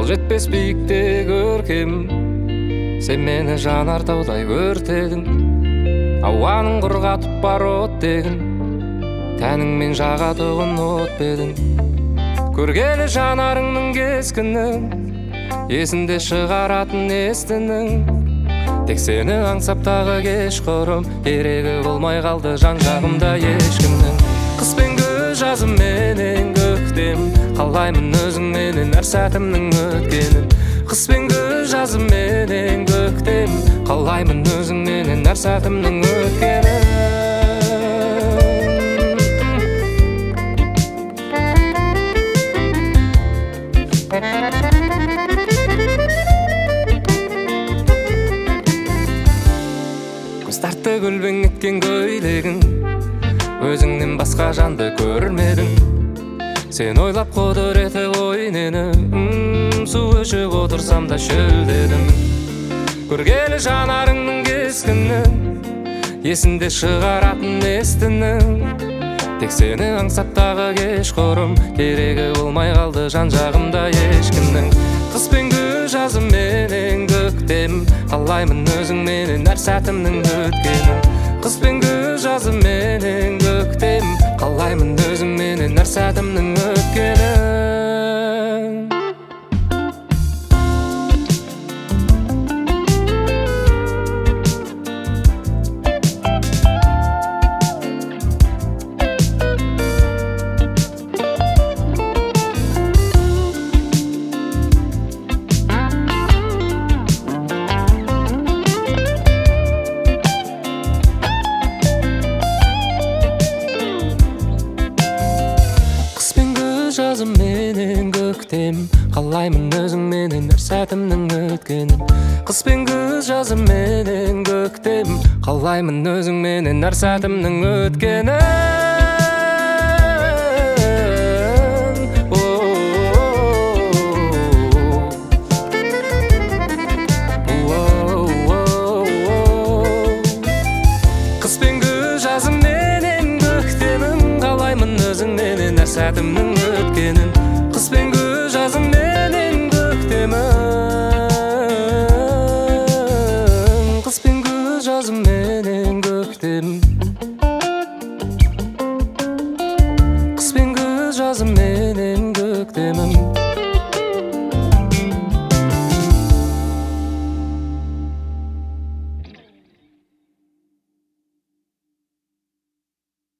жетпес биікте көркем, сен мені жанар таудай өртедің. Ауаның құрғатып бар оттегін, тәніңмен жағатығын от бедің. Көргелі жанарыңның кескінін, есінде шығаратын естінің. Тек сені аңсаптағы кешқұрым, керегі болмай қалды жан жағымда ешкімнің. Қыс пен күз, жазым менен көктем, қалаймын өзіңменен әр сәтімнің өткенін. Қыс пен күз, жазым менен көктем, қалаймын өзіңменен әр сәтімнің өткенін. Көз тартты көлбең еткен көйлегің, өзіңнен басқа жанды көрмедің. Сен ойлап құдіреті ойнені, су ішіп отырсам да шөлдедім. Көргелі жанарыңның кескінін, есінде шығаратын естінің. Тек сені аңсаптағы кешқұрым, керегі болмай қалды жан жағымда ешкімнің. Қыс пен күз, жазым менен көктем, қалаймын өзіңменен әр сәтімнің өткенін. Қыс пен күз, жазым менен көктем, қалаймын өзіңменен әр сәтімнің өткенін. Жазым менен көктем, қалаймын өзіңменен әр сәтімнің өткенін. Қыс пен күз, жазым менен көктем, қалаймын өзіңменен әр сәтімнің өткенін. Қыс пен күз, жазым менен көктемім, қалаймын өзіңменен әр сәтімнің